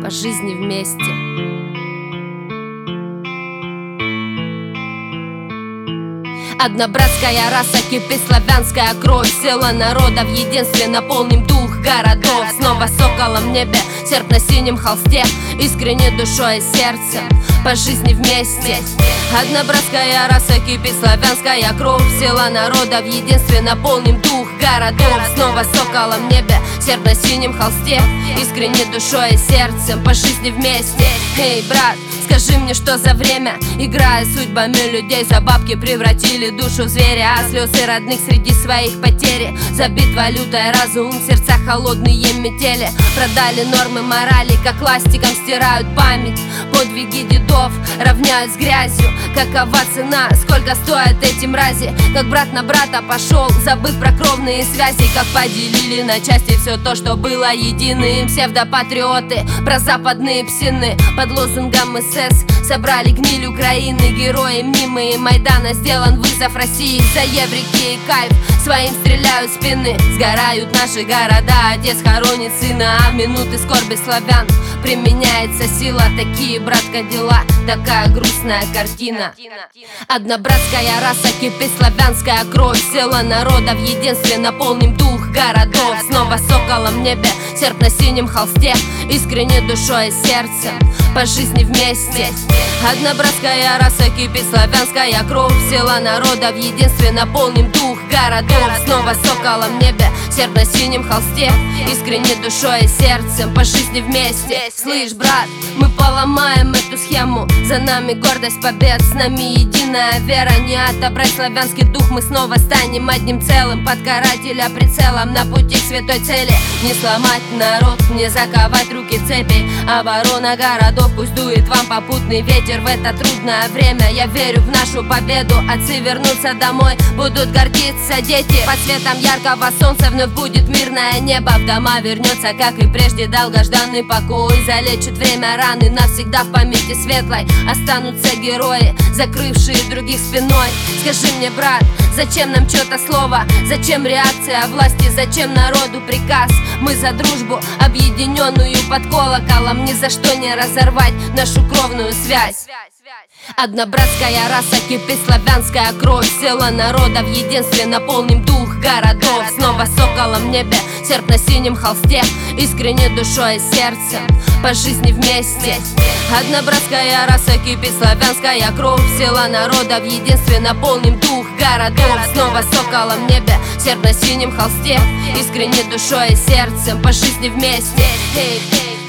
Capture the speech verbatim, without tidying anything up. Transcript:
по жизни вместе. Одна братская раса, кипит славянская кровь. Сила народа в единстве, наполним дух городов. Снова соколом в небе, серп на синем холсте, искренне душой и сердцем, по жизни вместе. Одна братская раса, кипит славянская кровь. Сила народа в единстве, наполним дух городов. Снова соколом в небе, серп на синем холсте, искренне душой и сердцем, по жизни вместе. Эй, брат, скажи мне, что за время? Играя судьбами людей, за бабки превратили душу в зверя, а слезы родных среди своих потери. Забит валютой разум, в сердцах холодные метели. Продали нормы морали, как ластиком стирают память. Подвиги дедов равняют с грязью. Какова цена, сколько стоят эти мрази? Как брат на брата пошел, забыв про кровные связи. Как поделили на части все то, что было единым. Псевдопатриоты, прозападные псины, под лозунгом СС собрали гниль Украины. Герои мнимые Майдана, сделан вызов России. За еврики и кайф своим стреляют в спины. Сгорают наши города, отец хоронит сына, а в минуты скорби славян применяется сила. Такие, братка, дела, такая грустная картина. Одна братская раса, кипит славянская кровь. Сила народа в единстве, наполним дух городов. Снова соколом в небе, серп на синем холсте, искренне душой и сердцем, по жизни вместе. Одна братская раса, кипит славянская кровь. Сила народа в единстве, наполним дух городов. Снова соколом в небе, серп на синем холсте, искренне душой и сердцем, по жизни вместе. Слышь, брат, мы поломаем эту схему. За нами гордость побед, с нами единая вера. Не отобрать славянский дух, мы снова станем одним целым. Под карателя прицелом, на пути к святой цели. Не сломать народ, не заковать руки в цепи. Оборона городов, пусть дует вам попутный ветер в это трудное время. Я верю в нашу победу, отцы вернутся домой, будут гордиться дети. Под светом яркого солнца вновь будет мирное небо. В дома вернется, как и прежде, долгожданный покой. Залечит время раны, навсегда в памяти светлой останутся герои, закрывшие других спиной. Скажи мне, брат, зачем нам чье-то слово? Зачем реакция власти? Зачем народу приказ? Мы за дружбу, объединенную под колоколом. Ни за что не разорвать нашу кровную связь. Одна братская раса, кипит славянская кровь. Сила народа в единстве, наполним дух городов. Снова соколом в небе, серп на синем холсте, искренне душой и сердцем, по жизни вместе. Одна братская раса, кипит славянская кровь. Сила народа в единстве, наполним дух городов. Снова соколом в небе, серп на синем холсте, искренне душой и сердцем, по жизни вместе. Эй, эй.